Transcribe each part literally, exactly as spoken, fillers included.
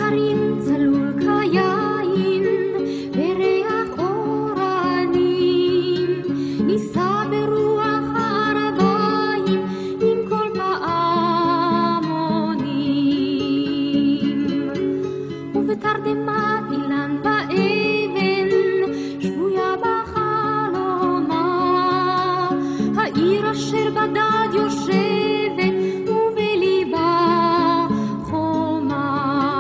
הרים צלול כיין וריח אורנים נישא ברוח הערביים עם כל פעמונים ובתרדמת אילן באבן שבויה בחלומה העיר אשר בדד יושבת ובליבה חומה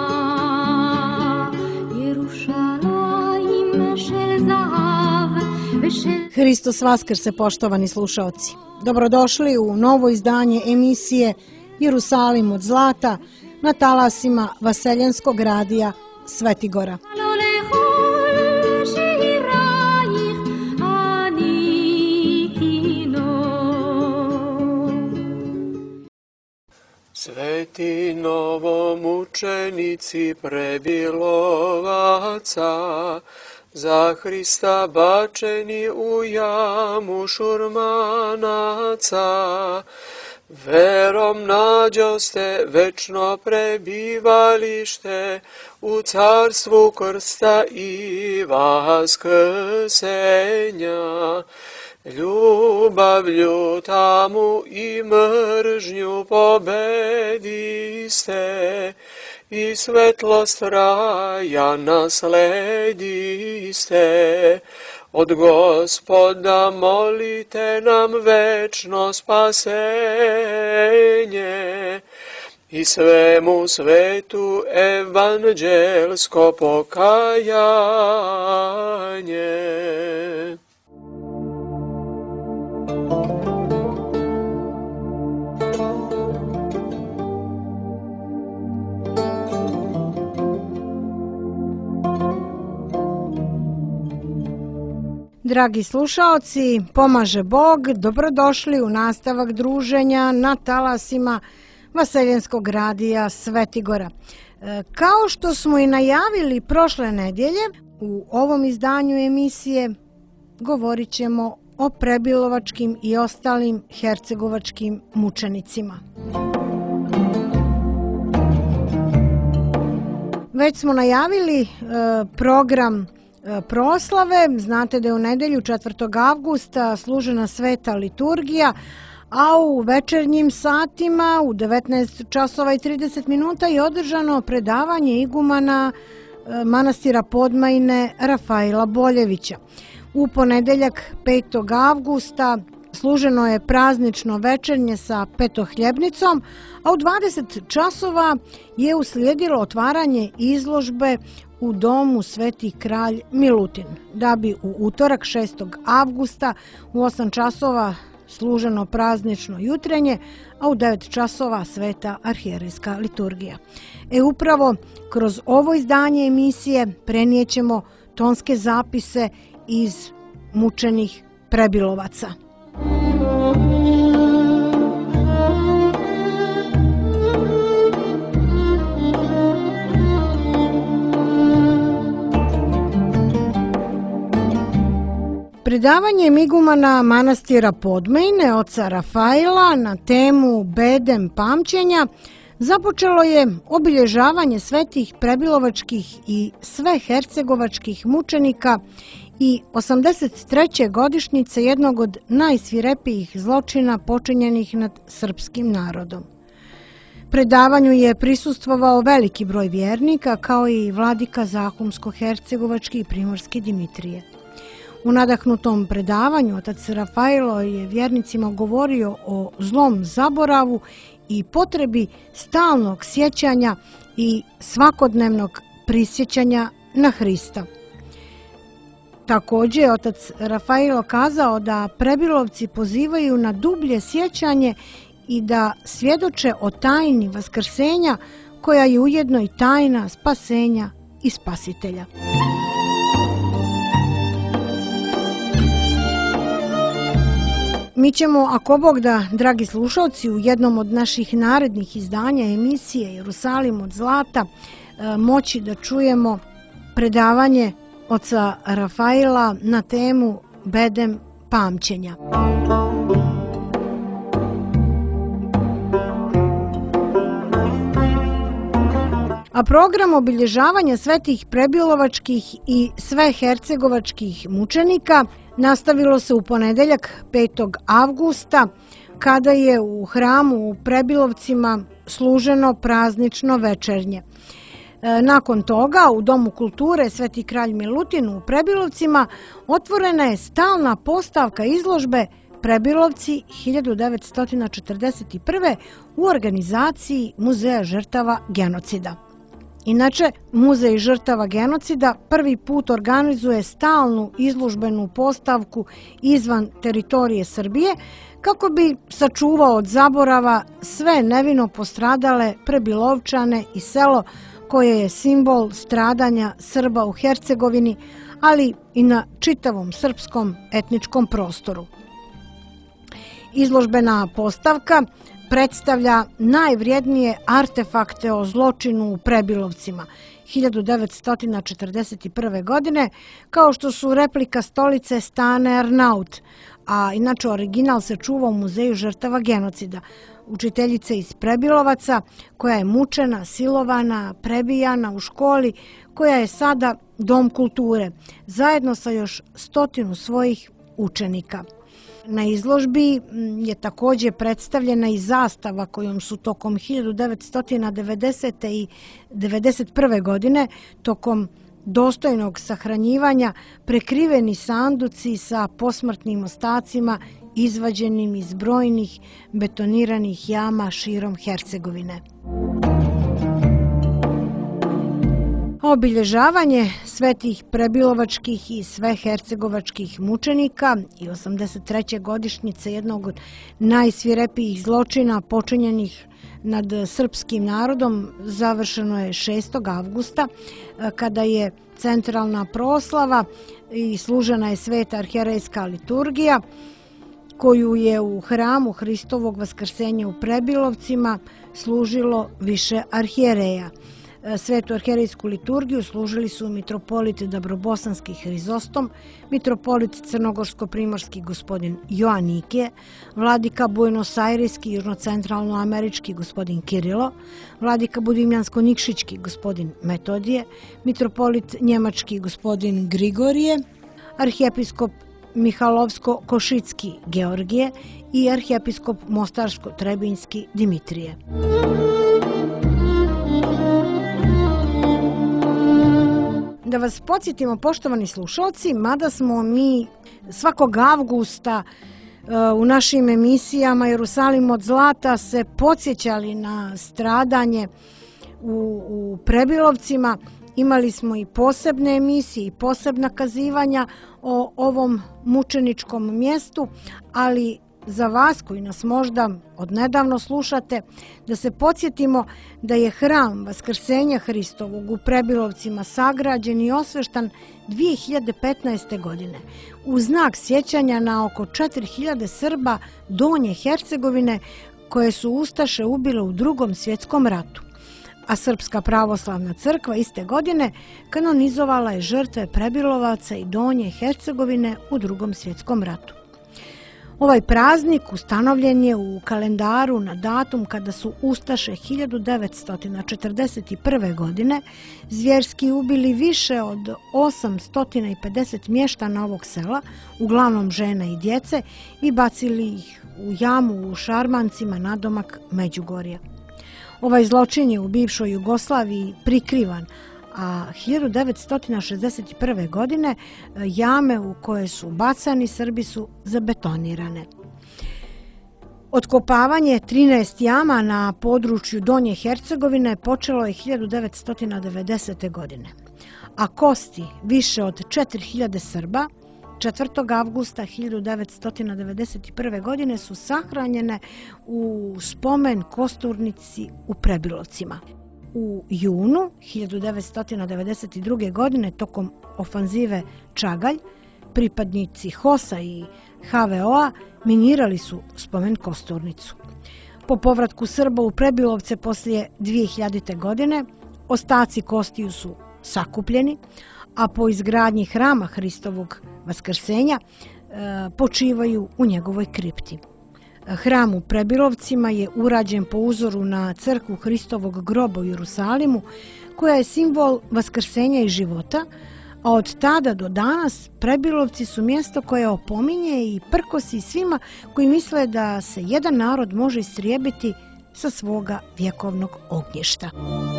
ירושלים של זהב ושל Hristos Vaskrse, poštovani slušaoci. Dobrodošli u novo izdanje emisije Jerusalim od zlata na talasima Vaseljenskog radija Svetigora. Sveti novomučenici prebilovaca, za Hrista bačeni u jamu šurmanaca, verom nađoste večno prebivalište u carstvu krsta i vaskrsenja. Ljubavlju tamu i mržnju pobediste i svetlost raja naslediste. Od Gospoda molite nam večno spasenje i svemu svetu evanđelsko pokajanje. Dragi slušaoci, pomaže Bog, dobrodošli u nastavak druženja na talasima Vaseljenskog radija Svetigora. Kao što smo i najavili prošle nedjelje, u ovom izdanju emisije govorit ćemo o prebilovačkim i ostalim hercegovačkim mučenicima. Već smo najavili e, program proslave. Znate da je u nedjelju četvrtog avgusta služena sveta liturgija, a u večernjim satima u devetnaest časova i trideset minuta je održano predavanje igumana manastira Podmajine Rafaila Boljevića. U ponedeljak petog avgusta služeno je praznično večernje sa petohljebnicom, a u dvadeset časova je uslijedilo otvaranje izložbe u domu Sveti kralj Milutin, da bi u utorak šestog avgusta u osam časova služeno praznično jutrenje, a u devet časova sveta arhijerejska liturgija. E upravo kroz ovo izdanje emisije prenijećemo tonske zapise iz mučenih prebilovaca. Predavanjem igumana manastira Podmajine oca Rafaila na temu bedem pamćenja započelo je obilježavanje svetih prebilovačkih i sve hercegovačkih mučenika i osamdeset treće godišnjice jednog od najsvirepijih zločina počinjenih nad srpskim narodom. Predavanju je prisustvovao veliki broj vjernika kao i vladika Zahumsko-hercegovački i Primorski Dimitrije. U nadahnutom predavanju otac Rafailo je vjernicima govorio o zlom zaboravu i potrebi stalnog sjećanja i svakodnevnog prisjećanja na Hrista. Također je otac Rafailo kazao da prebilovci pozivaju na dublje sjećanje i da svjedoče o tajni vaskrsenja koja je ujedno i tajna spasenja i spasitelja. Mi ćemo, ako Bog da, dragi slušalci, u jednom od naših narednih izdanja emisije Jerusalim od zlata moći da čujemo predavanje oca Rafaila na temu bedem pamćenja. A program obilježavanja svetih prebilovačkih i svehercegovačkih mučenika nastavilo se u ponedeljak petog avgusta, kada je u hramu u Prebilovcima služeno praznično večernje. Nakon toga u Domu kulture Sveti kralj Milutin u Prebilovcima otvorena je stalna postavka izložbe Prebilovci hiljadu devetsto četrdeset prve u organizaciji Muzeja žrtava genocida. Inače, Muzej žrtava genocida prvi put organizuje stalnu izložbenu postavku izvan teritorije Srbije kako bi sačuvao od zaborava sve nevino postradale Prebilovčane i selo koje je simbol stradanja Srba u Hercegovini, ali i na čitavom srpskom etničkom prostoru. Izložbena postavka predstavlja najvrijednije artefakte o zločinu u Prebilovcima hiljadu devetsto četrdeset prve. godine, kao što su replika stolice Stane Arnaut, a inače original se čuva u Muzeju žrtava genocida, učiteljice iz Prebilovaca koja je mučena, silovana, prebijana u školi koja je sada Dom kulture, zajedno sa još stotinu svojih učenika. Na izložbi je također predstavljena i zastava kojom su tokom hiljadu devetsto devedesete. i devedeset prve. godine tokom dostojnog sahranjivanja prekriveni sanduci sa posmrtnim ostacima izvađenim iz brojnih betoniranih jama širom Hercegovine. Obilježavanje svetih prebilovačkih i svehercegovačkih mučenika i osamdeset treće godišnjice jednog od najsvirepijih zločina počinjenih nad srpskim narodom završeno je šestog avgusta, kada je centralna proslava i služena je sveta arhijerejska liturgija, koju je u hramu Hristovog vaskrsenja u Prebilovcima služilo više arhijereja. Svetu arhijerejsku liturgiju služili su mitropolit Dabrobosanski Hrizostom, mitropolit Crnogorsko-primorski gospodin Joanike, vladika Buenos-Aireski južnocentralnoamerički gospodin Kirilo, vladika Budimljansko-Nikšićki gospodin Metodije, mitropolit njemački gospodin Grigorije, arhijepiskop Mihalovsko-Košicki Georgije i arhijepiskop Mostarsko-Trebinjski Dimitrije. Da vas podsjetimo, poštovani slušalci, mada smo mi svakog avgusta u našim emisijama Jerusalim od zlata se podsjećali na stradanje u, u Prebilovcima, imali smo i posebne emisije i posebna kazivanja o ovom mučeničkom mjestu, ali za vas koji nas možda odnedavno slušate, da se podsjetimo da je hram Vaskrsenja Hristovog u Prebilovcima sagrađen i osveštan dvije hiljade petnaeste. godine u znak sjećanja na oko četiri hiljade Srba Donje Hercegovine koje su ustaše ubile u Drugom svjetskom ratu. A Srpska pravoslavna crkva iste godine kanonizovala je žrtve Prebilovaca i Donje Hercegovine u Drugom svjetskom ratu. Ovaj praznik ustanovljen je u kalendaru na datum kada su ustaše hiljadu devetsto četrdeset prve. godine zvjerski ubili više od osamsto pedeset mještana ovog sela, uglavnom žena i djece, i bacili ih u jamu u Šarmancima nadomak Međugorja. Ovaj zločin je u bivšoj Jugoslaviji prikrivan, a hiljadu devetsto šezdeset prve. godine jame u koje su bacani Srbi su zabetonirane. Otkopavanje trinaest jama na području Donje Hercegovine počelo je hiljadu devetsto devedesete. godine, a kosti više od četiri hiljade Srba četvrtog avgusta hiljadu devetsto devedeset prve. godine su sahranjene u spomen kosturnici u Prebilovcima. U junu hiljadu devetsto devedeset druge. godine tokom ofanzive Čagalj pripadnici H O S-a i H V O-a minirali su spomen kosturnicu. Po povratku Srba u Prebilovce poslije dvije hiljadite. godine ostaci kostiju su sakupljeni, a po izgradnji hrama Hristovog vaskrsenja e, počivaju u njegovoj kripti. Hram u Prebilovcima je urađen po uzoru na crkvu Hristovog groba u Jerusalimu, koja je simbol vaskrsenja i života, a od tada do danas Prebilovci su mjesto koje opominje i prkosi svima koji misle da se jedan narod može istrijebiti sa svoga vjekovnog ognjišta.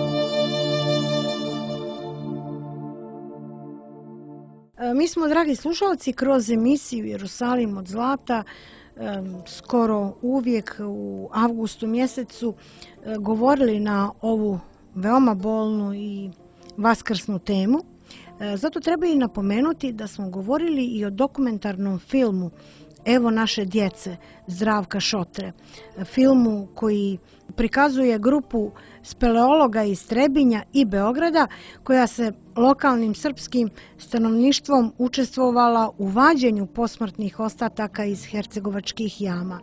Mi smo, dragi slušalci, kroz emisiju Jerusalim od zlata skoro uvijek u avgustu mjesecu govorili na ovu veoma bolnu i vaskrsnu temu. Zato treba i napomenuti da smo govorili i o dokumentarnom filmu Evo naše djece Zdravka Šotre, filmu koji prikazuje grupu speleologa iz Trebinja i Beograda koja se lokalnim srpskim stanovništvom učestvovala u vađenju posmrtnih ostataka iz hercegovačkih jama.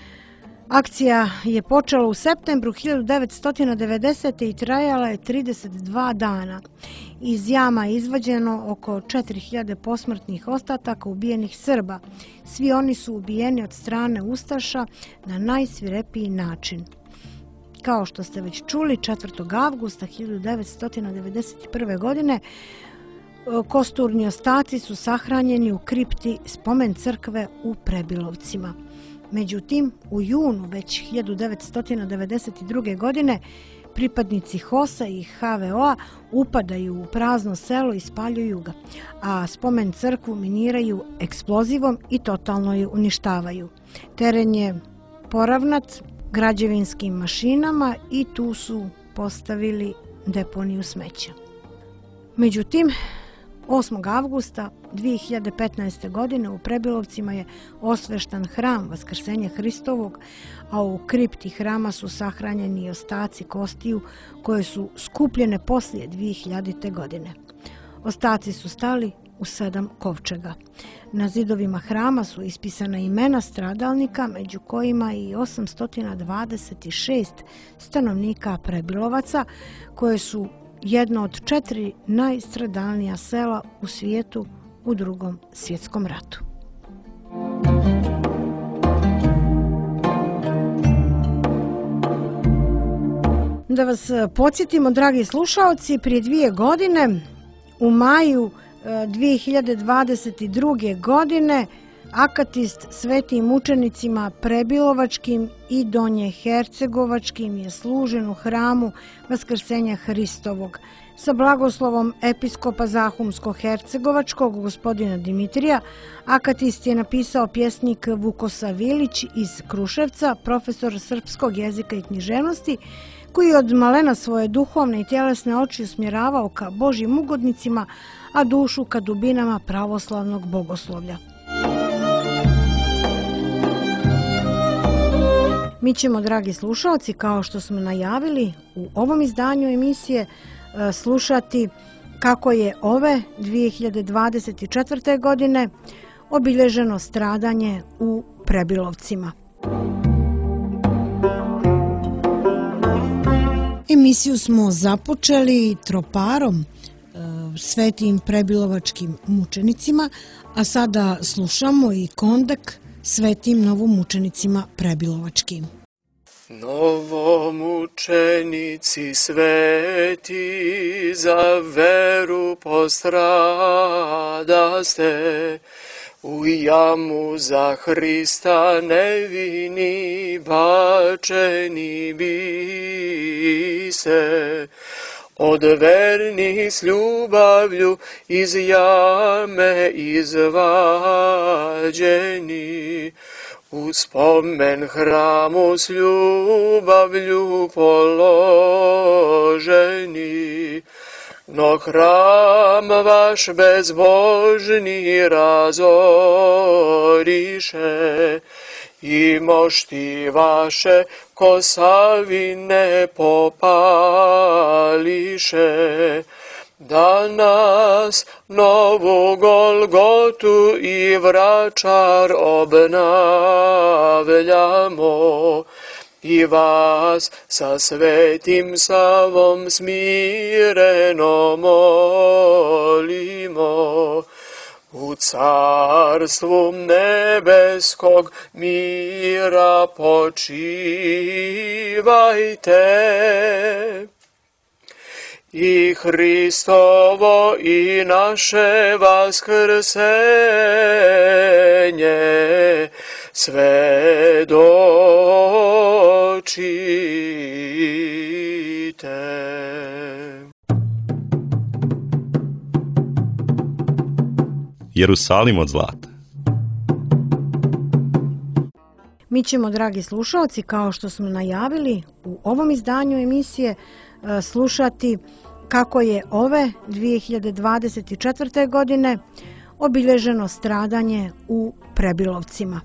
Akcija je počela u septembru hiljadu devetsto devedesete. i trajala je trideset dva dana. Iz jama je izvađeno oko četiri hiljade posmrtnih ostataka ubijenih Srba. Svi oni su ubijeni od strane ustaša na najsvirepiji način. Kao što ste već čuli, četvrtog avgusta hiljadu devetsto devedeset prve. godine kosturni ostaci su sahranjeni u kripti spomen crkve u Prebilovcima. Međutim, u junu već hiljadu devetsto devedeset druge. godine pripadnici HOS-a i H V O-a upadaju u prazno selo i spaljuju ga, a spomen crkvu miniraju eksplozivom i totalno je uništavaju. Teren je poravnat građevinskim mašinama i tu su postavili deponiju smeća. Međutim, osmog avgusta dvije hiljade petnaeste. godine u Prebilovcima je osveštan hram Vaskrsenja Hristovog, a u kripti hrama su sahranjeni i ostaci kostiju koje su skupljene poslije dvije hiljadite. godine. Ostaci su stali u sedam kovčega. Na zidovima hrama su ispisana imena stradalnika, među kojima i osamsto dvadeset šest stanovnika Prebilovaca, koje su jedno od četiri najstradalnija sela u svijetu u Drugom svjetskom ratu. Da vas podsjetimo, dragi slušalci, prije dvije godine, u maju dvije hiljade dvadeset druge. godine, akatist svetim mučenicima Prebilovačkim i Donjehercegovačkim je služen u hramu Vaskrsenja Hristovog. Sa blagoslovom episkopa Zahumsko-hercegovačkog gospodina Dimitrija, akatist je napisao pjesnik Vukosa Vilić iz Kruševca, profesor srpskog jezika i književnosti, koji je od malena svoje duhovne i tjelesne oči usmjeravao ka Božjim ugodnicima, a dušu ka dubinama pravoslavnog bogoslovlja. Mi ćemo, dragi slušalci, kao što smo najavili u ovom izdanju emisije, slušati kako je ove dvije hiljade dvadeset četvrte. godine obilježeno stradanje u Prebilovcima. Emisiju smo započeli troparom svetim prebilovačkim mučenicima, a sada slušamo i kondak svetim novomučenicima prebilovačkim. Novomučenici sveti, za veru postradaste, u jamu za Hrista nevini bačeni biste. Od vernih s ljubavlju iz jame izvađeni, u spomen hramu s ljubavlju položeni. No hram vaš bezbožni razoriše, i mošti vaše kosavine popališe. Danas novu Golgotu i Vračar obnavljamo, i vas sa svetim Savom smireno molimo. U carstvu nebeskog mira počivajte, i Hristovo i naše vaskrsenje svedočite. Jerusalim od zlata. Mi ćemo, dragi slušalci, kao što smo najavili, u ovom izdanju emisije slušati kako je ove dvije hiljade dvadeset četvrte. godine obilježeno stradanje u Prebilovcima.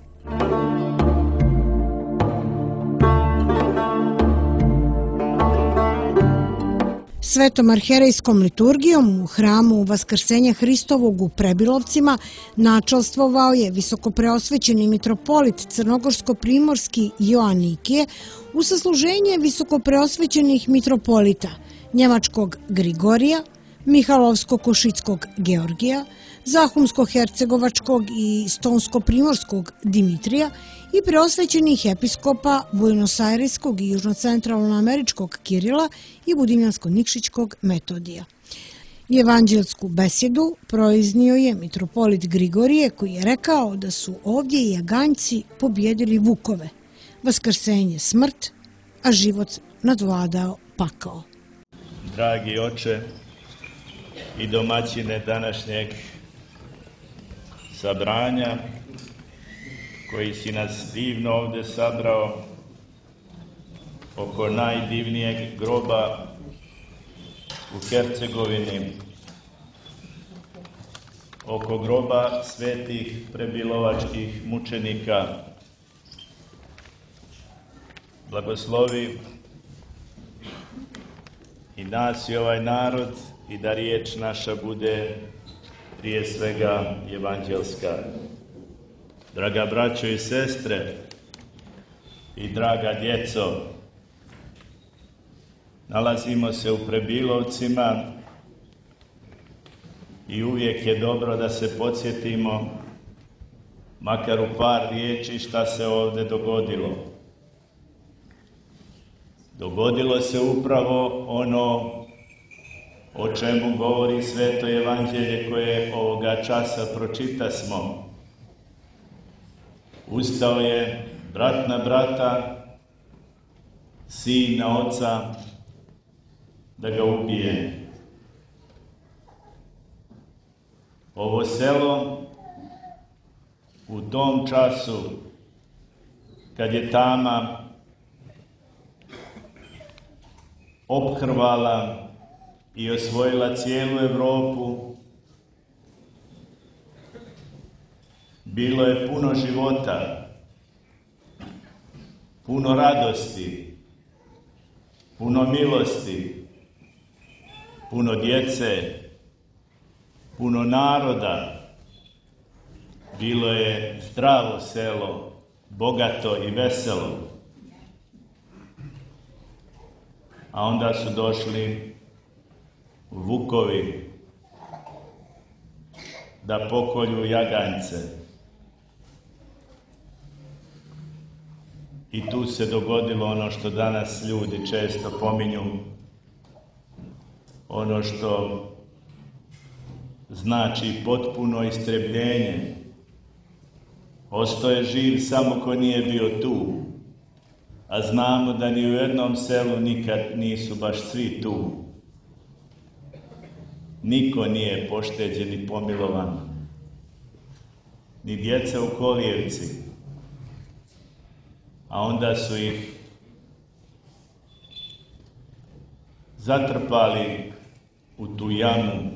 Svetom arherejskom liturgijom u hramu Vaskrsenja Hristovog u Prebilovcima načalstvovao je visokopreosvećeni mitropolit crnogorsko-primorski Joan Nikije u sasluženje visokopreosvećenih mitropolita njemačkog Grigorija, Mihalovsko-Košitskog Georgija, Zahumsko-hercegovačkog i Stonsko-primorskog Dimitrija i preosvećenih episkopa Buenos-Aireskog i južnocentralnoameričkog Kirila i Budimljansko-Nikšićkog Metodija. Evanđelsku besjedu proiznio je mitropolit Grigorije, koji je rekao da su ovdje i Jaganjci pobjedili vukove, vaskrsenje smrt, a život nadvladao pakao. Dragi oče i domaćine današnjeg sabranja, koji si nas divno ovdje sabrao oko najdivnijeg groba u Hercegovini, oko groba svetih prebilovačkih mučenika. Blagoslovi i nas i ovaj narod i da riječ naša bude prije svega evanđelska. Draga braćo i sestre i draga djeco, nalazimo se u Prebilovcima i uvijek je dobro da se podsjetimo, makar u par riječi, šta se ovdje dogodilo. Dogodilo se upravo ono o čemu govori Sveto Evanđelje koje ovoga časa pročitasmo. Ustao je brat na brata, sin na oca, da ga ubije. Ovo selo u tom času, kad je tama ophrvala i osvojila cijelu Europu, bilo je puno života, puno radosti, puno milosti, puno djece, puno naroda. Bilo je zdravo selo, bogato i veselo. A onda su došli vukovi da pokolju Jaganjce. I tu se dogodilo ono što danas ljudi često pominju, ono što znači potpuno istrebljenje. Ostao je živ samo ko nije bio tu, a znamo da ni u jednom selu nikad nisu baš svi tu. Niko nije pošteđen i pomilovan, ni djeca u kolijevci. A onda su ih zatrpali u tu jamu,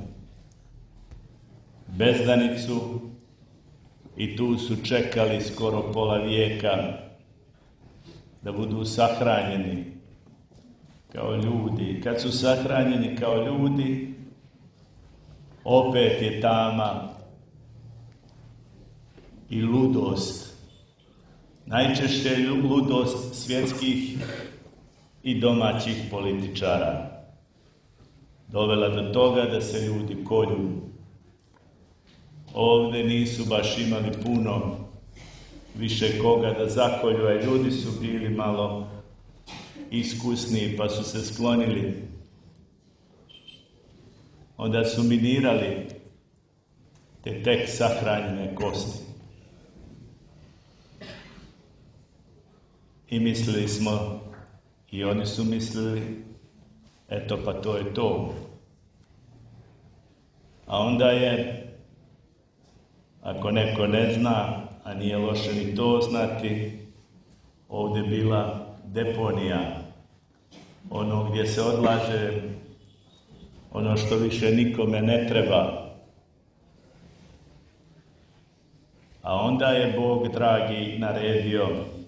bezdanicu, i tu su čekali skoro pola vijeka da budu sahranjeni kao ljudi. Kad su sahranjeni kao ljudi, opet je tama i ludost. Najčešće je ludost svjetskih i domaćih političara dovela do toga da se ljudi kolju. Ovdje nisu baš imali puno više koga da zakolju, a ljudi su bili malo iskusniji pa su se sklonili onda su minirali te tek sahranjene kosti. I mislili smo, i oni su mislili, eto pa to je to. A onda je, ako neko ne zna, a nije loše ni to znati, ovdje bila deponija, ono gdje se odlaže ono što više nikome ne treba. A onda je Bog dragi naredio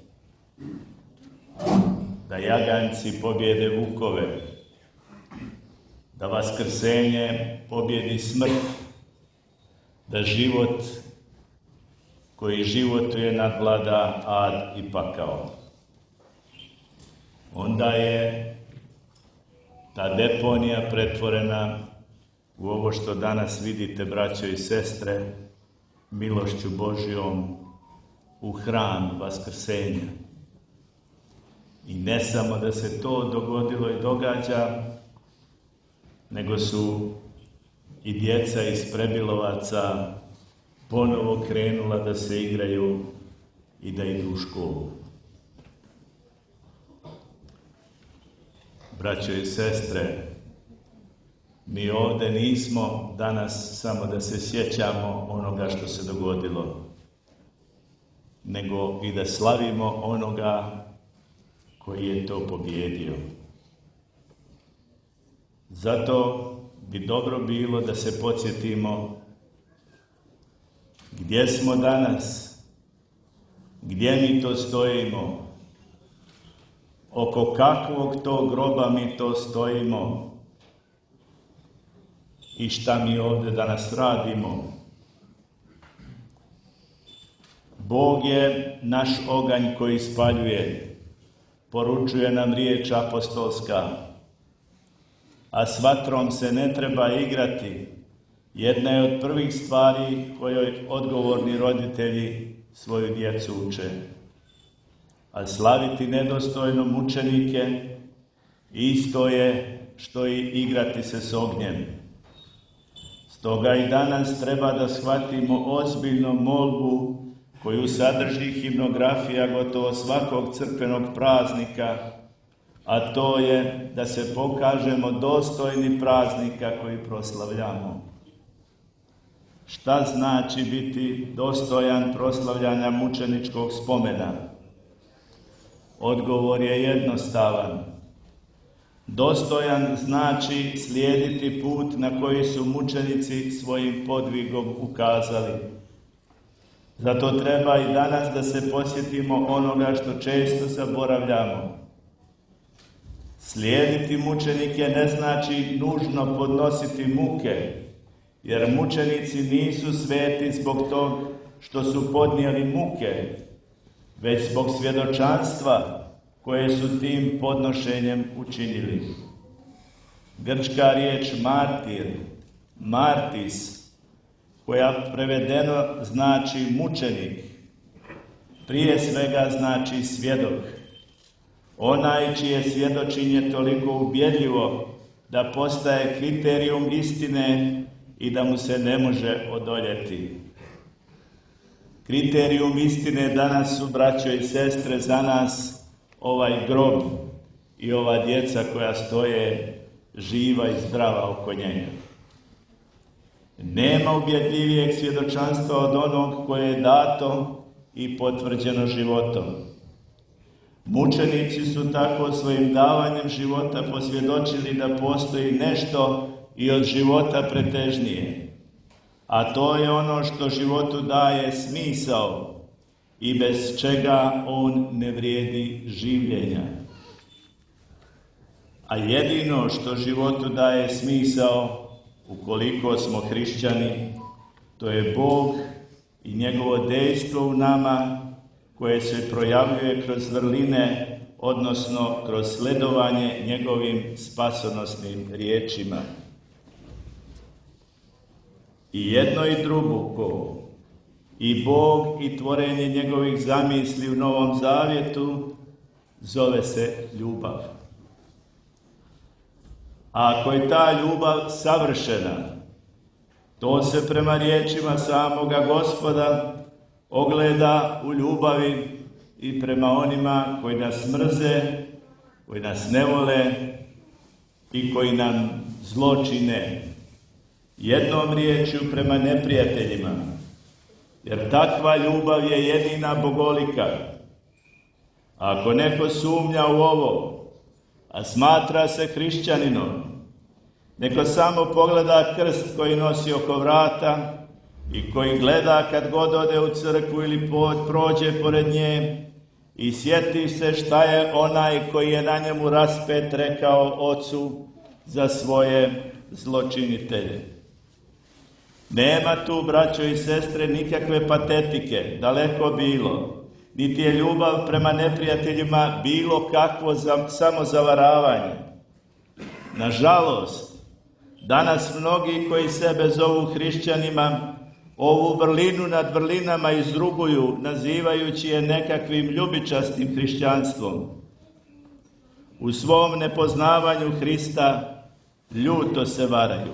da jaganjci pobjede vukove, da vaskrsenje pobjedi smrt, da život koji životuje nadvlada ad i pakao. Onda je ta deponija pretvorena u ovo što danas vidite, braćo i sestre, milošću Božjom, u hram vaskrsenja. I ne samo da se to dogodilo i događa, nego su i djeca iz Prebilovaca ponovo krenula da se igraju i da idu u školu. Braćo i sestre, mi ovdje nismo danas samo da se sjećamo onoga što se dogodilo, nego i da slavimo onoga koji je to pobjedio. Zato bi dobro bilo da se podsjetimo gdje smo danas, gdje mi to stojimo, oko kakvog to groba mi to stojimo i šta mi ovdje danas radimo. Bog je naš oganj koji spaljuje, poručuje nam riječ apostolska, a s vatrom se ne treba igrati. Jedna je od prvih stvari kojoj odgovorni roditelji svoju djecu uče. A slaviti nedostojno mučenike isto je što i igrati se s ognjem. Stoga i danas treba da shvatimo ozbiljno molbu koju sadrži himnografija gotovo svakog crkvenog praznika, a to je da se pokažemo dostojni praznika koji proslavljamo. Šta znači biti dostojan proslavljanja mučeničkog spomena? Odgovor je jednostavan. Dostojan znači slijediti put na koji su mučenici svojim podvigom ukazali. Zato treba i danas da se posjetimo onoga što često zaboravljamo. Slijediti mučenike ne znači nužno podnositi muke, jer mučenici nisu sveti zbog tog što su podnijeli muke, već zbog svjedočanstva koje su tim podnošenjem učinili. Grčka riječ martir, martis, koja prevedeno znači mučenik, prije svega znači svjedok. Onaj čije svjedočenje toliko ubjedljivo da postaje kriterijum istine i da mu se ne može odoljeti. Kriterijum istine danas su, braćo i sestre, za nas ovaj grob i ova djeca koja stoje živa i zdrava oko njega. Nema ubjedljivijeg svjedočanstva od onog koje je dato i potvrđeno životom. Mučenici su tako svojim davanjem života posvjedočili da postoji nešto i od života pretežnije, a to je ono što životu daje smisao i bez čega on ne vrijedi življenja. A jedino što životu daje smisao, ukoliko smo hrišćani, to je Bog i njegovo dejstvo u nama, koje se projavljuje kroz vrline, odnosno kroz sledovanje njegovim spasonosnim riječima. I jedno i drugo, i Bog i tvorenje njegovih zamisli u Novom Zavjetu, zove se ljubav. A ako je ta ljubav savršena, to se prema riječima samoga Gospoda ogleda u ljubavi i prema onima koji nas mrze, koji nas ne vole i koji nam zlo čine. Jednom riječju prema neprijateljima, jer takva ljubav je jedina bogolika. Ako neko sumnja u ovo, a smatra se hrišćaninom, neko samo pogleda krst koji nosi oko vrata i koji gleda kad god ode u crkvu ili prođe pored nje i sjeti se šta je onaj koji je na njemu raspet rekao Ocu za svoje zločinitelje. Nema tu, braćo i sestre, nikakve patetike, daleko bilo. Niti je ljubav prema neprijateljima bilo kakvo samozavaravanje. Nažalost, danas mnogi koji sebe zovu hrišćanima, ovu vrlinu nad vrlinama izruguju, nazivajući je nekakvim ljubičastim hrišćanstvom. U svom nepoznavanju Hrista ljuto se varaju.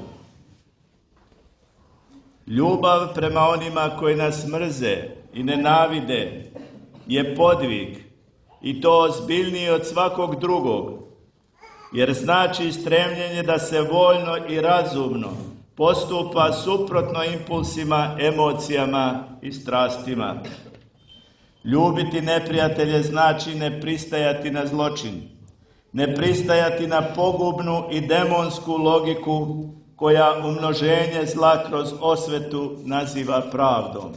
Ljubav prema onima koji nas mrze i nenavide je podvig, i to ozbiljniji od svakog drugog, jer znači stremljenje da se voljno i razumno postupa suprotno impulsima, emocijama i strastima. Ljubiti neprijatelje znači ne pristajati na zločin, ne pristajati na pogubnu i demonsku logiku koja umnoženje zla kroz osvetu naziva pravdom.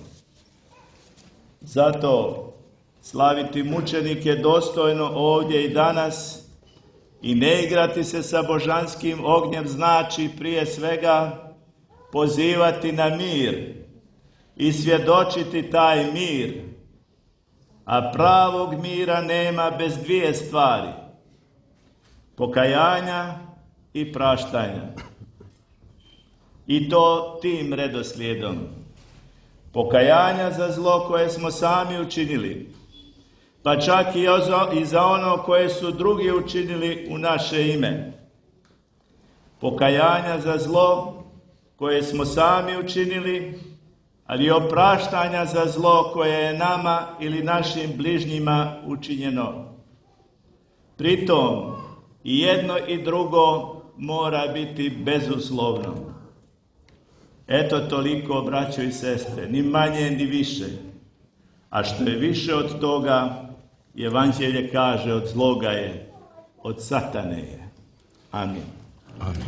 Zato slaviti mučenike dostojno ovdje i danas i ne igrati se sa božanskim ognjem znači prije svega pozivati na mir i svjedočiti taj mir, a pravog mira nema bez dvije stvari: pokajanja i praštanja. I to tim redoslijedom: pokajanja za zlo koje smo sami učinili, pa čak i za ono koje su drugi učinili u naše ime. Pokajanja za zlo koje smo sami učinili, ali i opraštanja za zlo koje je nama ili našim bližnjima učinjeno. Pritom i jedno i drugo mora biti bezuslovno. Eto toliko, braćo i sestre, ni manje ni više. A što je više od toga, Evanđelje kaže, od zloga je, od satane je. Amin. Amin.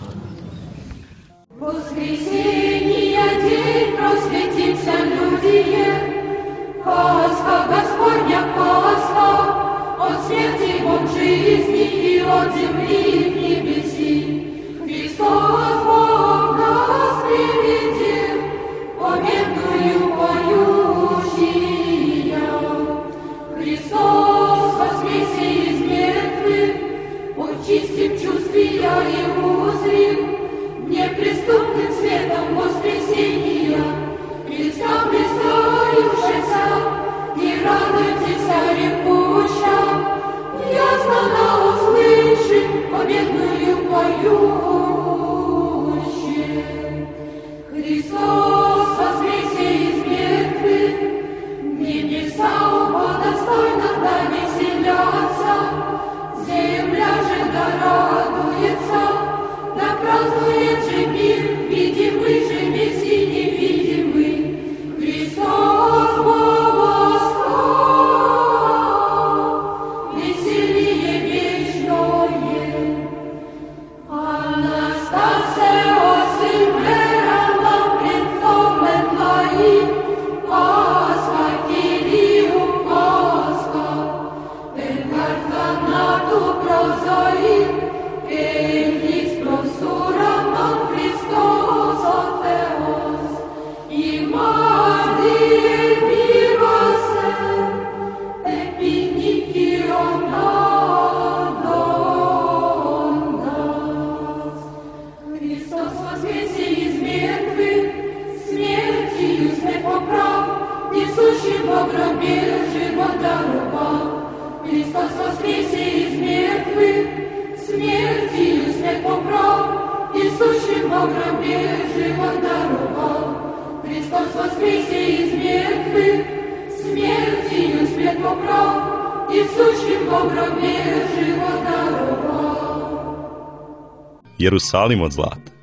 Воскресенье день просветимся, люди, Пасха Господня, Пасха, от смерти Бог жизни и от земли к небеси. Христос Бог нас приведет, победную поющия. Христос воскресе из мертвых, очистим чувствия и узрим неприступным светом воскресения. Христа представившийся, не радуйтесь, репуща, ясно да услышим победную поющие. Христос воскресе из мертвых, небеса оба достойно да веселятся, земля же да радуется, да празднует же мир, видимый же весь и невидимый. Христос Бог восстал, веселье вечное. Анастасия Сильвера предцом Этлаи, Пасха Кирию Пасха, Энгарзанату прозаи, Элис просура нам Христос Отеос, и Мадие Миросе, Эпиникионадонас. Христос воскресе из мертвых, смертью смерть поправ, несущий во гробе живот даровал. Христос воскресе из мертвых, смертью смерть поправ, Несущим во гробе живот даровал. Христос воскресе из мертвых, смертью смерть поправ, несущим во гробе живот даровал. Jerusalim od zlata.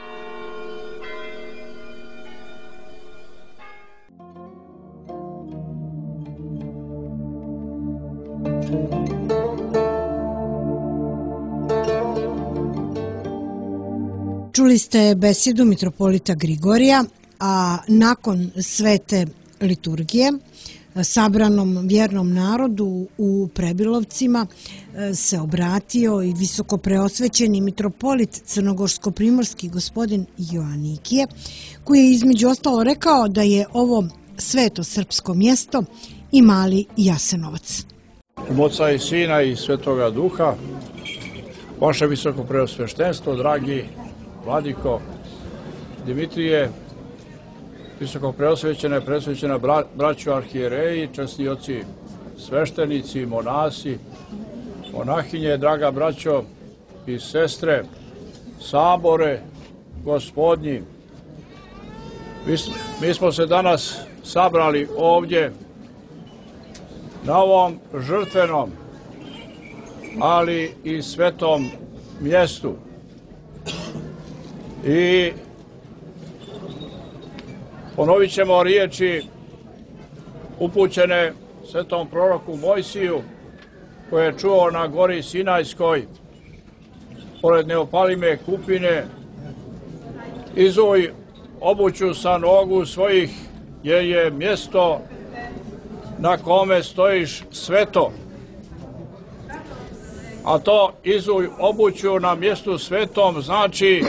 Čuli ste besedu mitropolita Grigorija, a nakon svete liturgije sabranom vjernom narodu u Prebilovcima se obratio i visoko preosvećeni mitropolit crnogorsko-primorski gospodin Joanikije, koji je između ostalo rekao da je ovo sveto srpsko mjesto i mali Jasenovac. U Oca i Sina i Svetoga Duha, vaše visoko preosveštenstvo, dragi Vladiko Dimitrije, visoko preosvećene, presvećena bra, braćo arhijereji, časni oci sveštenici, monasi, monahinje, draga braćo i sestre, sabore, gospodnji. Mi, mi smo se danas sabrali ovdje na ovom žrtvenom, ali i svetom mjestu. I ponovit ćemo riječi upućene svetom proroku Mojsiju, koje je čuo na gori Sinajskoj, pored neopalime kupine: izuj obuću sa nogu svojih, jer je mjesto na kome stojiš sveto. A to izuj obuću na mjestu svetom znači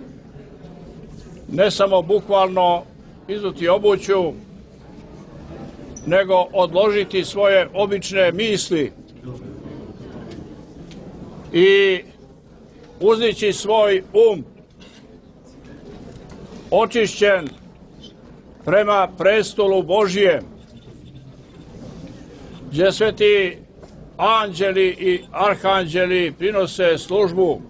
ne samo bukvalno izuti obuću, nego odložiti svoje obične misli i uzdići svoj um očišćen prema prestolu Božijem, gdje sveti anđeli i arhanđeli prinose službu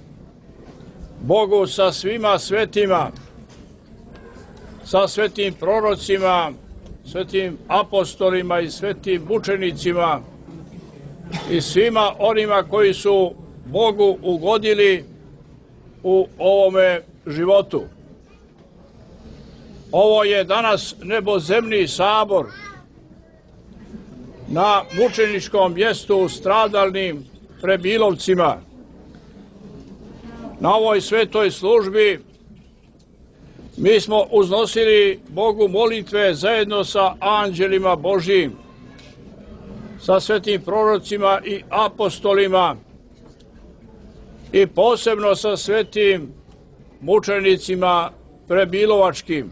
Bogu sa svima svetima, sa svetim prorocima, svetim apostolima i svetim mučenicima i svima onima koji su Bogu ugodili u ovome životu. Ovo je danas nebozemni sabor na mučeničkom mjestu stradalnim Prebilovcima. Na ovoj svetoj službi mi smo uznosili Bogu molitve zajedno sa anđelima Božijim, sa svetim prorocima i apostolima i posebno sa svetim mučenicima prebilovačkim.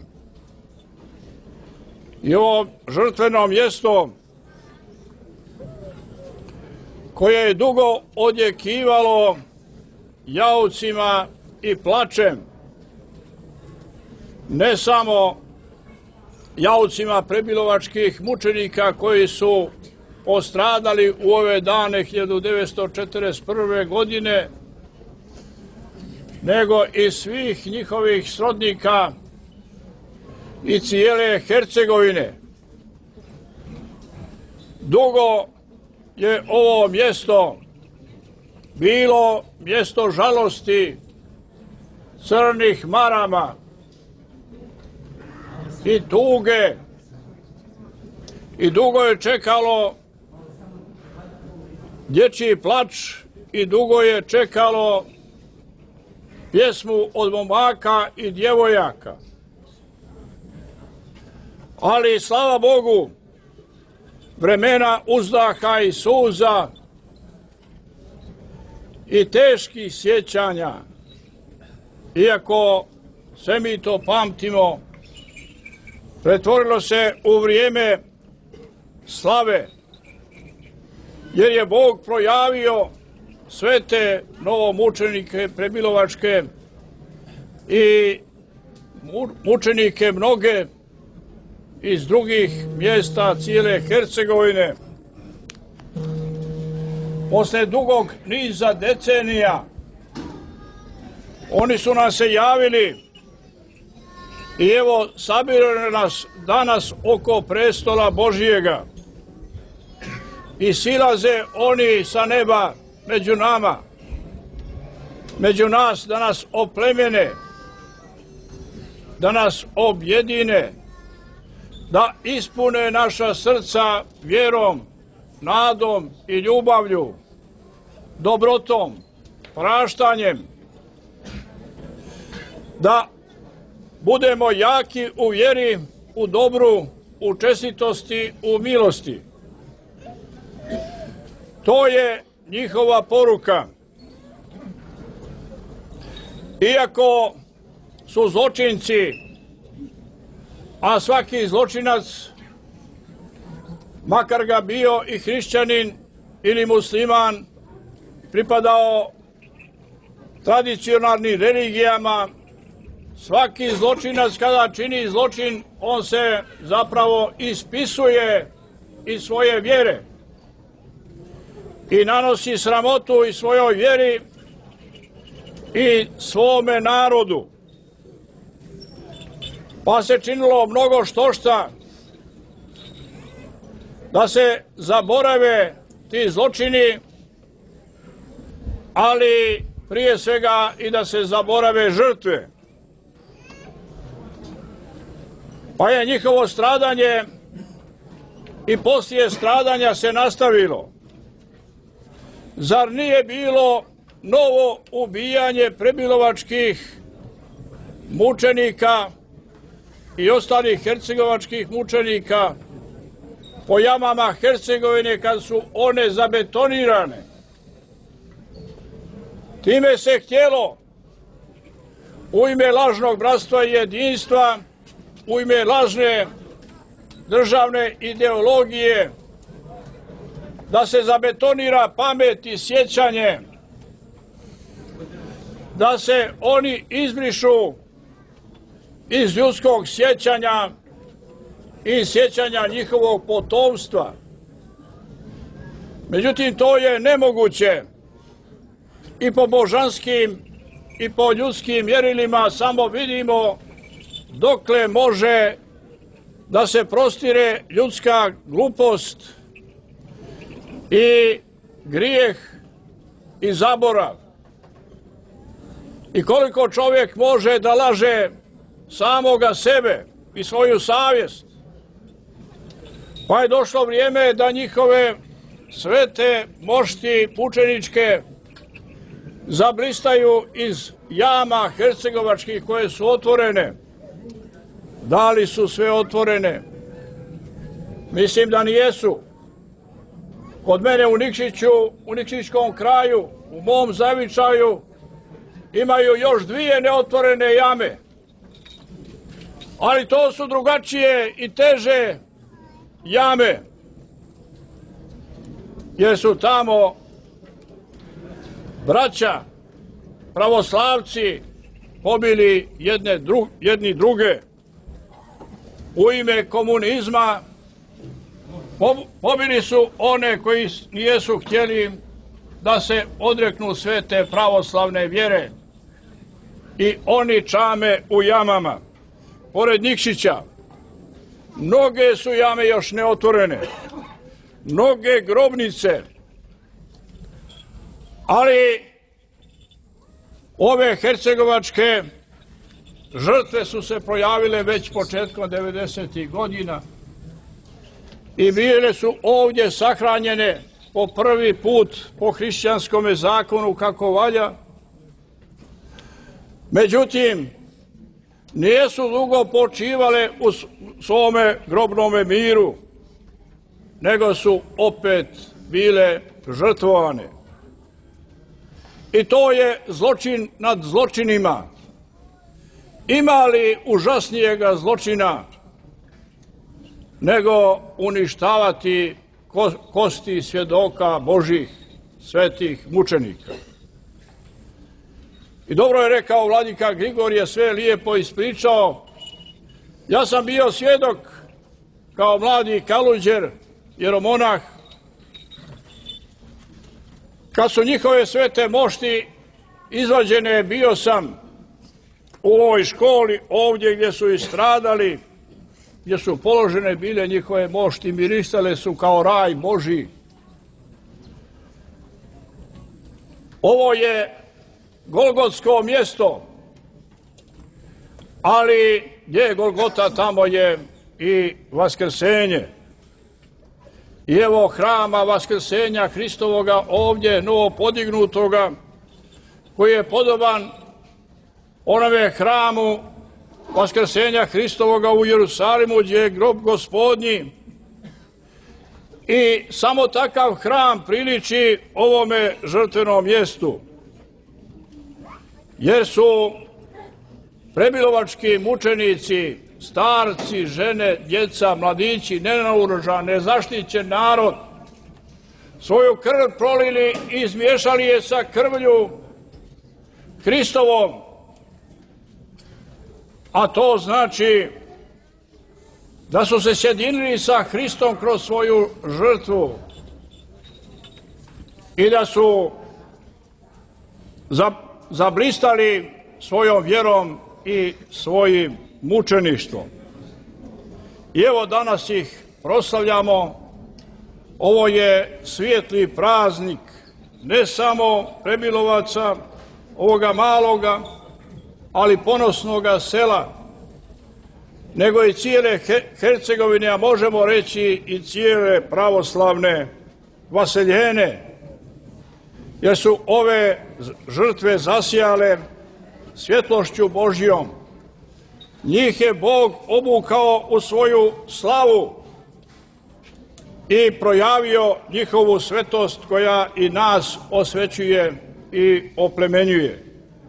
I ovo žrtveno mjesto koje je dugo odjekivalo jaucima i plačem, ne samo jaucima prebilovačkih mučenika koji su postradali u ove dane hiljadu devetsto četrdeset prve. godine, nego i svih njihovih srodnika i cijele Hercegovine. Dugo je ovo mjesto bilo mjesto žalosti, crnih marama i tuge, i dugo je čekalo dječji plač i dugo je čekalo pjesmu od momaka i djevojaka. Ali slava Bogu, vremena uzdaha i suza i teških sjećanja, iako sve mi to pamtimo, pretvorilo se u vrijeme slave, jer je Bog projavio sve te novomučenike prebilovačke i mučenike mnoge iz drugih mjesta cijele Hercegovine. Posle dugog niza decenija Oni su nam se javili i evo sabiraju nas danas oko prestola Božijega i silaze oni sa neba među nama, među nas da nas oplemene, da nas objedine, da ispune naša srca vjerom, nadom i ljubavlju, dobrotom, praštanjem, da budemo jaki u vjeri, u dobru, u čestitosti, u milosti. To je njihova poruka. Iako su zločinci, a svaki zločinac, makar ga bio i hrišćanin ili musliman, pripadao tradicionalnim religijama, svaki zločinac kada čini zločin, on se zapravo ispisuje iz svoje vjere i nanosi sramotu i svojoj vjeri i svome narodu. Pa se činilo mnogo štošta da se zaborave ti zločini, ali prije svega i da se zaborave žrtve. Pa je njihovo stradanje i poslije stradanja se nastavilo. Zar nije bilo novo ubijanje prebilovačkih mučenika i ostalih hercegovačkih mučenika po jamama Hercegovine kad su one zabetonirane? Time se htjelo u ime lažnog bratstva i jedinstva, u ime lažne državne ideologije da se zabetonira pamet i sjećanje, da se oni izbrišu iz ljudskog sjećanja i sjećanja njihovog potomstva. Međutim, to je nemoguće i po božanskim i po ljudskim mjerilima. Samo vidimo dokle može da se prostire ljudska glupost i grijeh i zaborav. I koliko čovjek može da laže samoga sebe i svoju savjest. Pa je došlo vrijeme da njihove svete mošti pučeničke zablistaju iz jama hercegovačkih koje su otvorene. Da li su sve otvorene? Mislim da nijesu. Kod mene u Nikšiću, u Nikšićkom kraju, u mom zavičaju, imaju još dvije neotvorene jame. Ali to su drugačije i teže jame. Jer su tamo braća, pravoslavci, pobili jedne dru, jedni druge u ime komunizma. Pobili su one koji nijesu htjeli da se odreknu svete pravoslavne vjere i oni čame u jamama. Pored Nikšića, mnoge su jame još neotvorene, mnoge grobnice, ali ove hercegovačke žrtve su se projavile već početkom devedesetih godina i bile su ovdje sahranjene po prvi put po hrišćanskome zakonu kako valja. Međutim, nijesu dugo počivale u svome grobnome miru, nego su opet bile žrtvovane. I to je zločin nad zločinima. Ima li užasnijega zločina nego uništavati kosti svjedoka Božih svetih mučenika? I dobro je rekao vladika Grigorije, sve lijepo ispričao. Ja sam bio svjedok kao mladi kaluđer, jeromonah, kad su njihove svete mošti izvađene, bio sam u ovoj školi, ovdje gdje su istradali, gdje su položene bile njihove mošti, mirisale su kao raj Božji. Ovo je Golgotsko mjesto, ali gdje je Golgota, tamo je i Vaskrsenje. I evo hrama Vaskrsenja Hristovoga ovdje, novo podignutoga, koji je podoban onome hramu Vaskrsenja Hristovoga u Jerusalimu, gdje je grob Gospodnji. I samo takav hram priliči ovome žrtvenom mjestu, jer su prebilovački mučenici, starci, žene, djeca, mladići, nenaoružan, nezaštićen narod, svoju krv prolili i izmiješali je sa krvlju Hristovom. A to znači da su se sjedinili sa Hristom kroz svoju žrtvu i da su zablistali svojom vjerom i svojim mučeništvom. I evo danas ih proslavljamo. Ovo je svijetli praznik ne samo Prebilovaca, ovoga maloga, ali ponosnoga sela, nego i cijele Hercegovine, a možemo reći i cijele pravoslavne vaseljene, jer su ove žrtve zasijale svjetlošću Božjom. Njih je Bog obukao u svoju slavu i projavio njihovu svetost koja i nas osvećuje i oplemenjuje.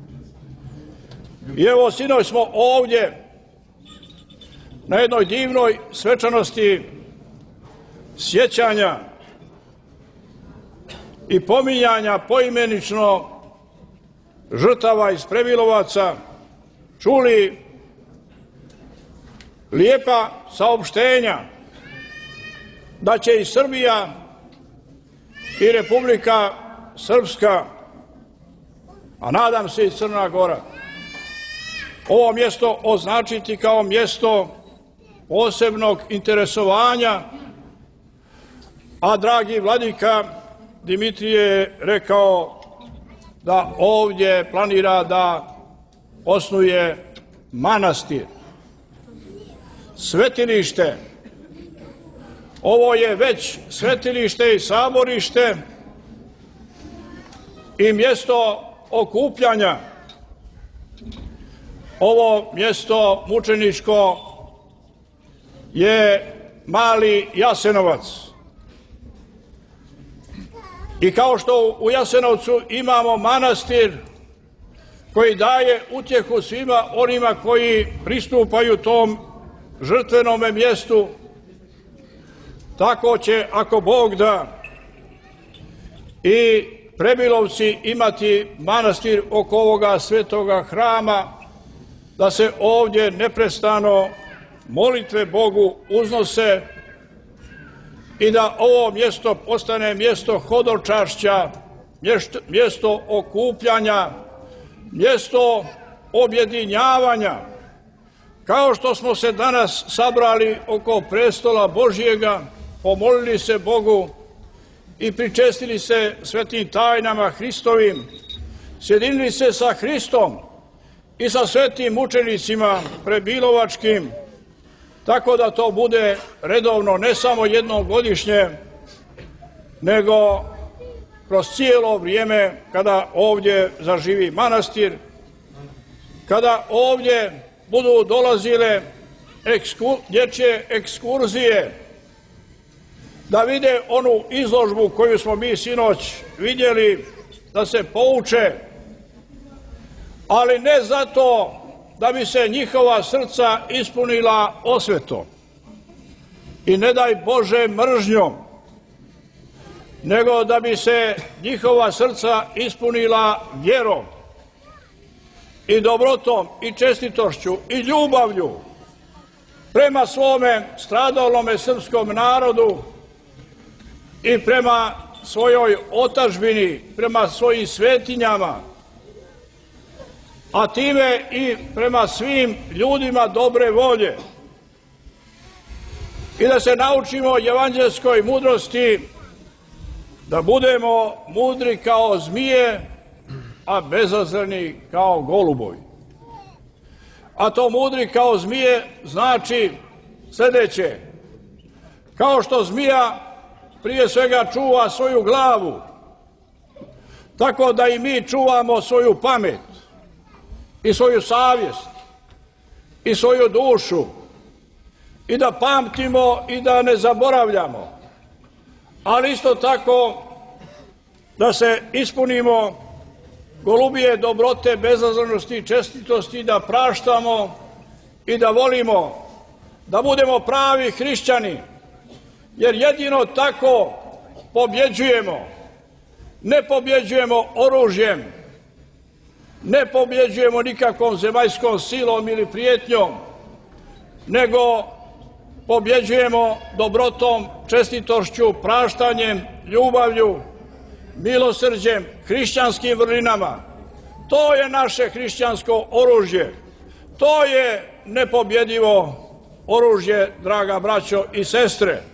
I evo, sinoć smo ovdje na jednoj divnoj svečanosti sjećanja i pominjanja poimenično žrtava iz Prebilovaca čuli lijepa saopštenja da će i Srbija i Republika Srpska, a nadam se i Crna Gora, ovo mjesto označiti kao mjesto posebnog interesovanja, a dragi vladika Dimitrije je rekao da ovdje planira da osnuje manastir, svetilište. Ovo je već svetilište i saborište i mjesto okupljanja. Ovo mjesto mučeničko je mali Jasenovac. I kao što u Jasenovcu imamo manastir koji daje utjehu svima onima koji pristupaju tom žrtvenome mjestu, tako će, ako Bog da, i Prebilovci imati manastir oko ovoga svetoga hrama, da se ovdje neprestano molitve Bogu uznose i da ovo mjesto postane mjesto hodočašća, mjesto okupljanja, mjesto objedinjavanja. Kao što smo se danas sabrali oko prestola Božjega, pomolili se Bogu i pričestili se svetim tajnama Hristovim, sjedinili se sa Hristom i sa svetim mučenicima prebilovačkim, tako da to bude redovno, ne samo jednom godišnje, nego kroz cijelo vrijeme kada ovdje zaživi manastir, kada ovdje budu dolazile ekskur, dječje ekskurzije, da vide onu izložbu koju smo mi sinoć vidjeli, da se pouče, ali ne zato da bi se njihova srca ispunila osvetom i ne daj Bože mržnjom, nego da bi se njihova srca ispunila vjerom i dobrotom i čestitošću i ljubavlju prema svome stradalome srpskom narodu i prema svojoj otadžbini, prema svojim svetinjama, a time i prema svim ljudima dobre volje. I da se naučimo evanđelskoj mudrosti, da budemo mudri kao zmije, a bezazreni kao golubovi. A to mudri kao zmije znači sljedeće. Kao što zmija prije svega čuva svoju glavu, tako da i mi čuvamo svoju pamet i svoju savjest i svoju dušu i da pamtimo i da ne zaboravljamo, ali isto tako da se ispunimo golubije dobrote, bezazlenosti i čestitosti, da praštamo i da volimo, da budemo pravi hrišćani, jer jedino tako pobjeđujemo. Ne pobjeđujemo oružjem, ne pobjeđujemo nikakvom zemaljskom silom ili prijetnjom, nego pobjeđujemo dobrotom, čestitošću, praštanjem, ljubavlju, milosrđem, hrišćanskim vrlinama. To je naše hrišćansko oružje. To je nepobjedivo oružje, draga braćo i sestre.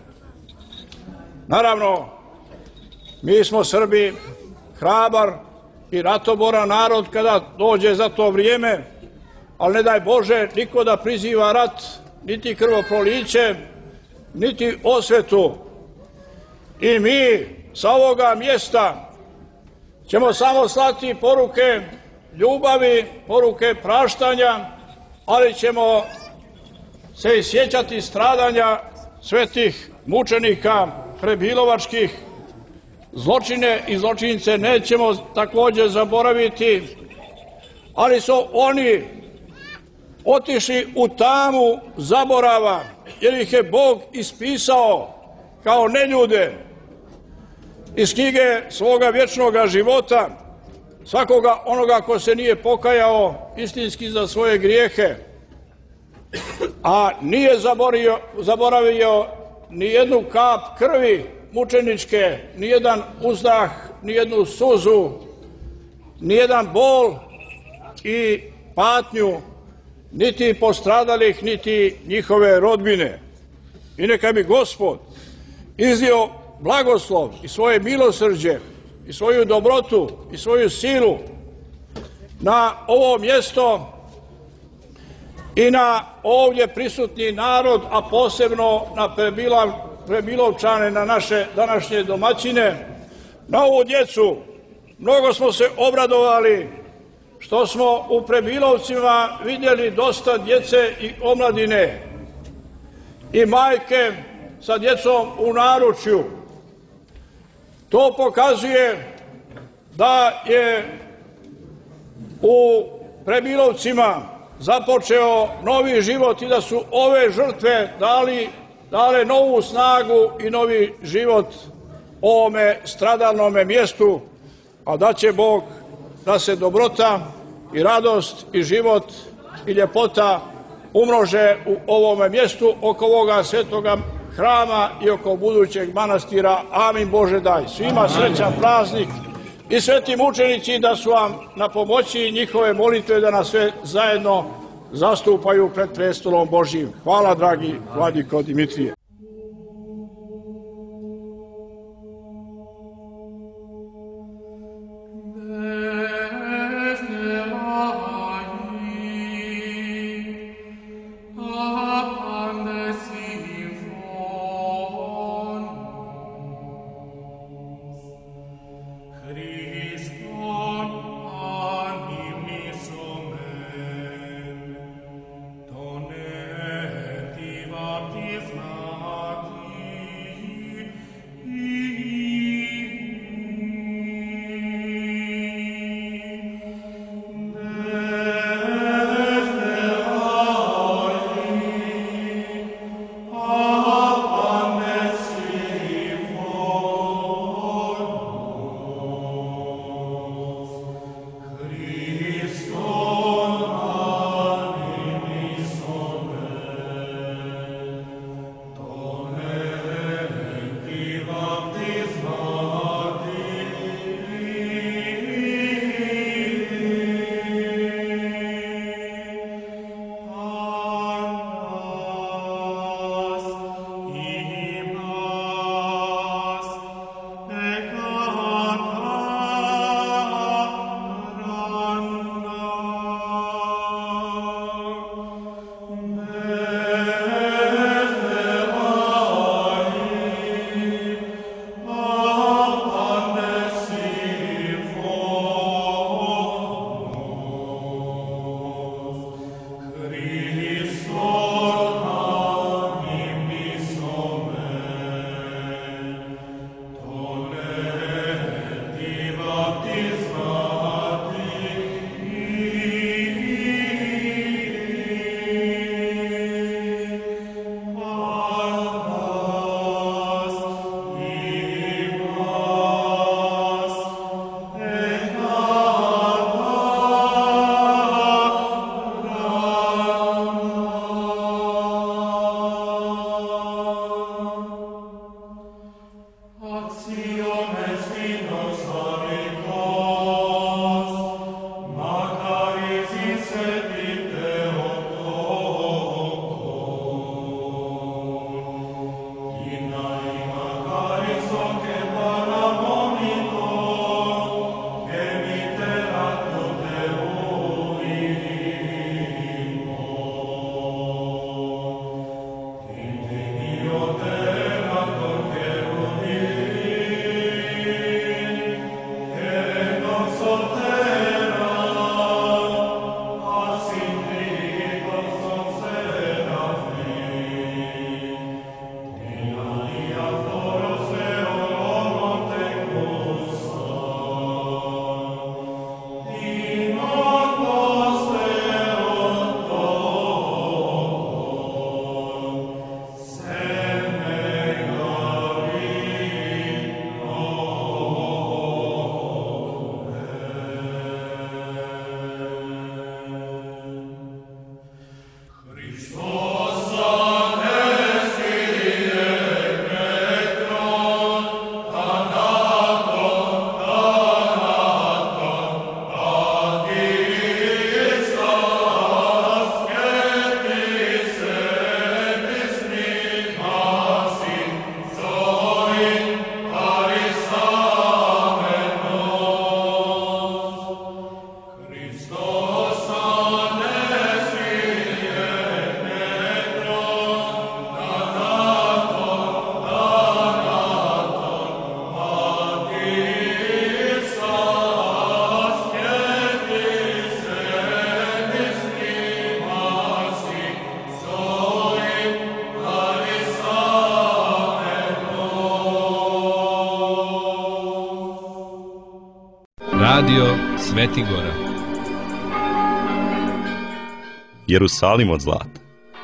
Naravno, mi smo Srbi hrabar i ratoboran narod kada dođe za to vrijeme, ali ne daj Bože niko da priziva rat, niti krvoproliće, niti osvetu. I mi sa ovoga mjesta ćemo samo slati poruke ljubavi, poruke praštanja, ali ćemo se sjećati stradanja svetih mučenika prebilovačkih. Zločine i zločince nećemo također zaboraviti, ali su oni otišli u tamu zaborava, jer ih je Bog ispisao kao neljude iz knjige svoga vječnoga života, svakoga onoga ko se nije pokajao istinski za svoje grijehe, a nije zaboravio, zaboravio ni jednu kap krvi mučeničke, ni jedan uzdah, ni jednu suzu, ni jedan bol i patnju, niti postradalih, niti njihove rodbine. I neka mi Gospod izlio blagoslov i svoje milosrđe i svoju dobrotu i svoju silu na ovo mjesto i na ovdje prisutni narod, a posebno na Prebilovčane, na naše današnje domaćine, na ovu djecu. Mnogo smo se obradovali što smo u Prebilovcima vidjeli dosta djece i omladine i majke sa djecom u naručju. To pokazuje da je u Prebilovcima započeo novi život i da su ove žrtve dali, dale novu snagu i novi život ovome stradalnome mjestu, a da će Bog da se dobrota i radost i život i ljepota umnože u ovome mjestu oko ovoga svetoga hrama i oko budućeg manastira. Amin Bože daj. Svima srećan praznik i sveti mučenici da su vam na pomoći i njihove molitve da nas sve zajedno zastupaju pred prestolom Božjim. Hvala, dragi vladiko Dimitrije. Baptisma Radio Svetigora. Jerusalim od zlata.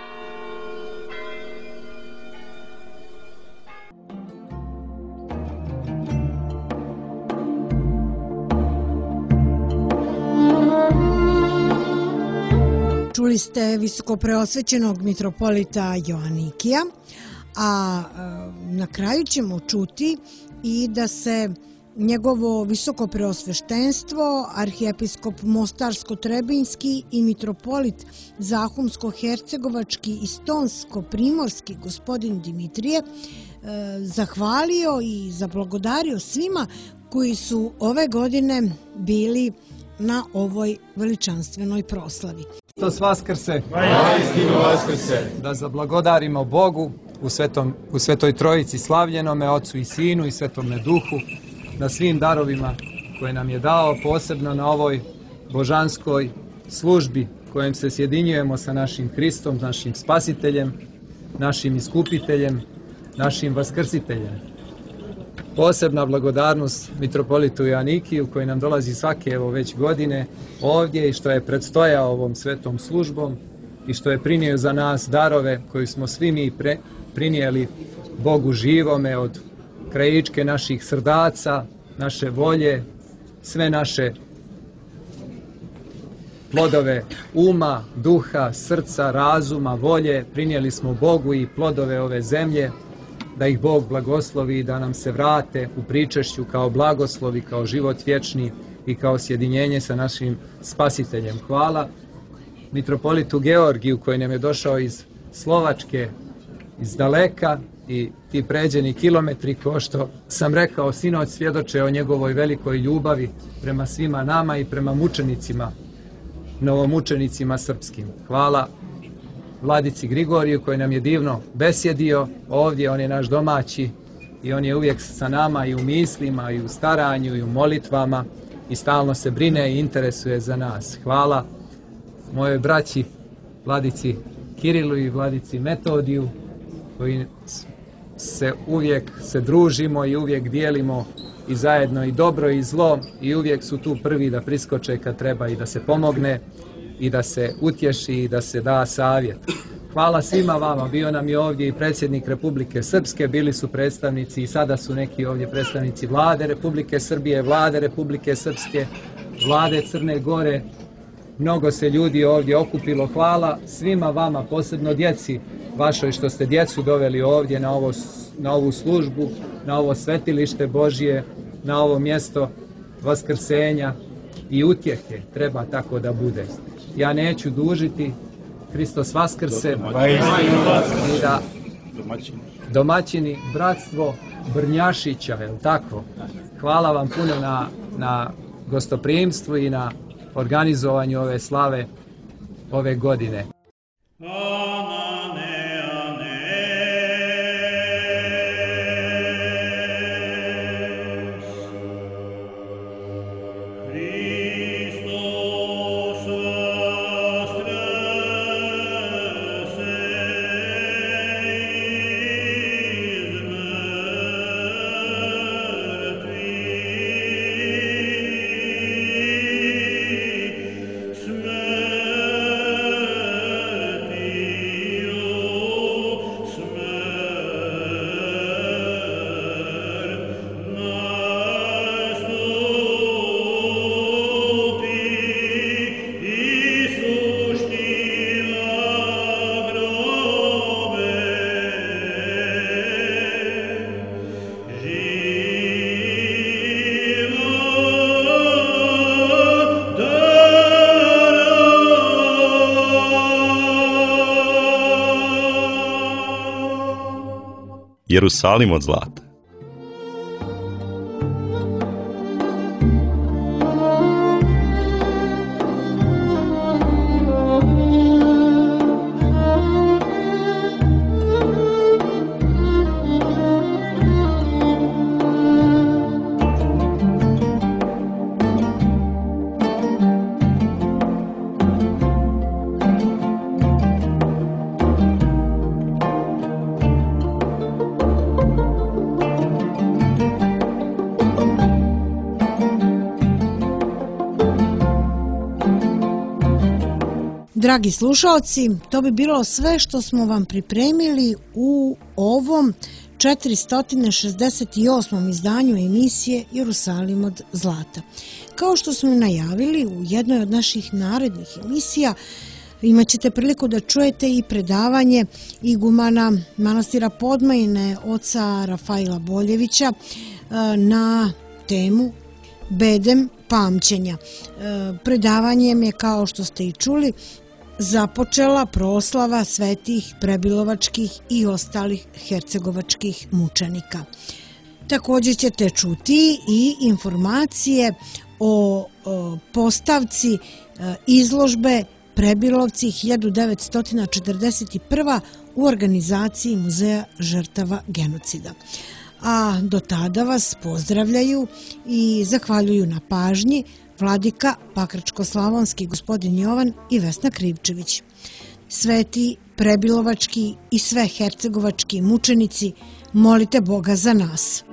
Čuli ste visokopreosvećenog mitropolita Joanikija, a na kraju ćemo čuti i da se njegovo visokopreosveštenstvo, arhijepiskop Mostarsko-Trebinjski i mitropolit Zahumsko-Hercegovački i Stonsko-Primorski gospodin Dimitrije zahvalio i zablagodario svima koji su ove godine bili na ovoj veličanstvenoj proslavi. Hristos vaskrse, Vaistinu vaskrse. Da zablagodarimo Bogu u, svetom, u Svetoj Trojici slavljenome, Otcu i Sinu i Svetome Duhu, na svim darovima koje nam je dao, posebno na ovoj božanskoj službi kojem se sjedinjujemo sa našim Hristom, našim Spasiteljem, našim Iskupiteljem, našim Vaskrsiteljem. Posebna blagodarnost mitropolitu Joanikiju koji nam dolazi svake evo već godine ovdje i što je predstojao ovom svetom službom i što je prinio za nas darove koji smo svi mi pre, prinijeli Bogu živome od krajičke naših srdaca, naše volje, sve naše plodove uma, duha, srca, razuma, volje, prinijeli smo Bogu i plodove ove zemlje, da ih Bog blagoslovi i da nam se vrate u pričešću kao blagoslovi, kao život vječni i kao sjedinjenje sa našim Spasiteljem. Hvala mitropolitu Georgiju koji nam je došao iz Slovačke, iz daleka i ti pređeni kilometri, ko što sam rekao, sinoć svjedoče o njegovoj velikoj ljubavi prema svima nama i prema mučenicima, novomučenicima srpskim. Hvala Vladici Grigoriju koji nam je divno besjedio ovdje, on je naš domaći i on je uvijek sa nama i u mislima i u staranju i u molitvama i stalno se brine i interesuje za nas. Hvala mojoj braći Vladici Kirilu i Vladici Metodiju koji se uvijek se družimo i uvijek dijelimo i zajedno i dobro i zlo i uvijek su tu prvi da priskoče kad treba i da se pomogne i da se utješi i da se da savjet. Hvala svima vama, bio nam je ovdje i predsjednik Republike Srpske, bili su predstavnici i sada su neki ovdje predstavnici vlade Republike Srbije, vlade Republike Srpske, vlade Crne Gore. Mnogo se ljudi ovdje okupilo. Hvala svima vama, posebno djeci vašoj što ste djecu doveli ovdje na, ovo, na ovu službu, na ovo svetilište Božje, na ovo mjesto vaskrsenja i utjehe. Treba tako da bude. Ja neću dužiti, Hristos vaskrse i da domaćini, bratstvo Brnjašića, je li tako? Hvala vam puno na, na gostoprimstvu i na organizovanju ove slave ove godine. Jerusalim od zlata. Dragi slušalci, to bi bilo sve što smo vam pripremili u ovom četiristo šezdeset osmom izdanju emisije Jerusalim od zlata. Kao što smo najavili u jednoj od naših narednih emisija, imat ćete priliku da čujete i predavanje igumana manastira Podmajine, oca Rafaila Boljevića, na temu Bedem pamćenja. Predavanjem je, kao što ste i čuli, započela proslava svetih prebilovačkih i ostalih hercegovačkih mučenika. Također ćete čuti i informacije o, o postavci izložbe Prebilovci hiljadu devetsto četrdeset prva u organizaciji Muzeja žrtava genocida. A do tada vas pozdravljaju i zahvaljuju na pažnji vladika Pakračko-slavonski gospodin Jovan i Vesna Krivčević. Sveti prebilovački i sve hercegovački mučenici, molite Boga za nas.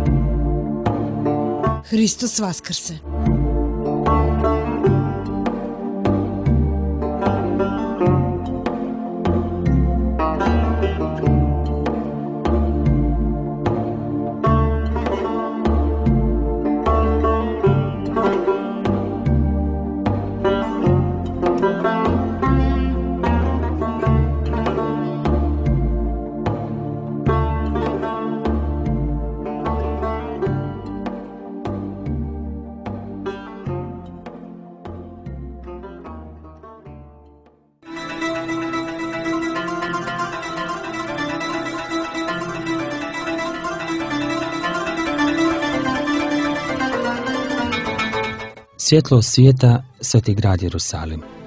Hristos vaskrse! Svjetlo svijeta, sveti grad Jerusalim.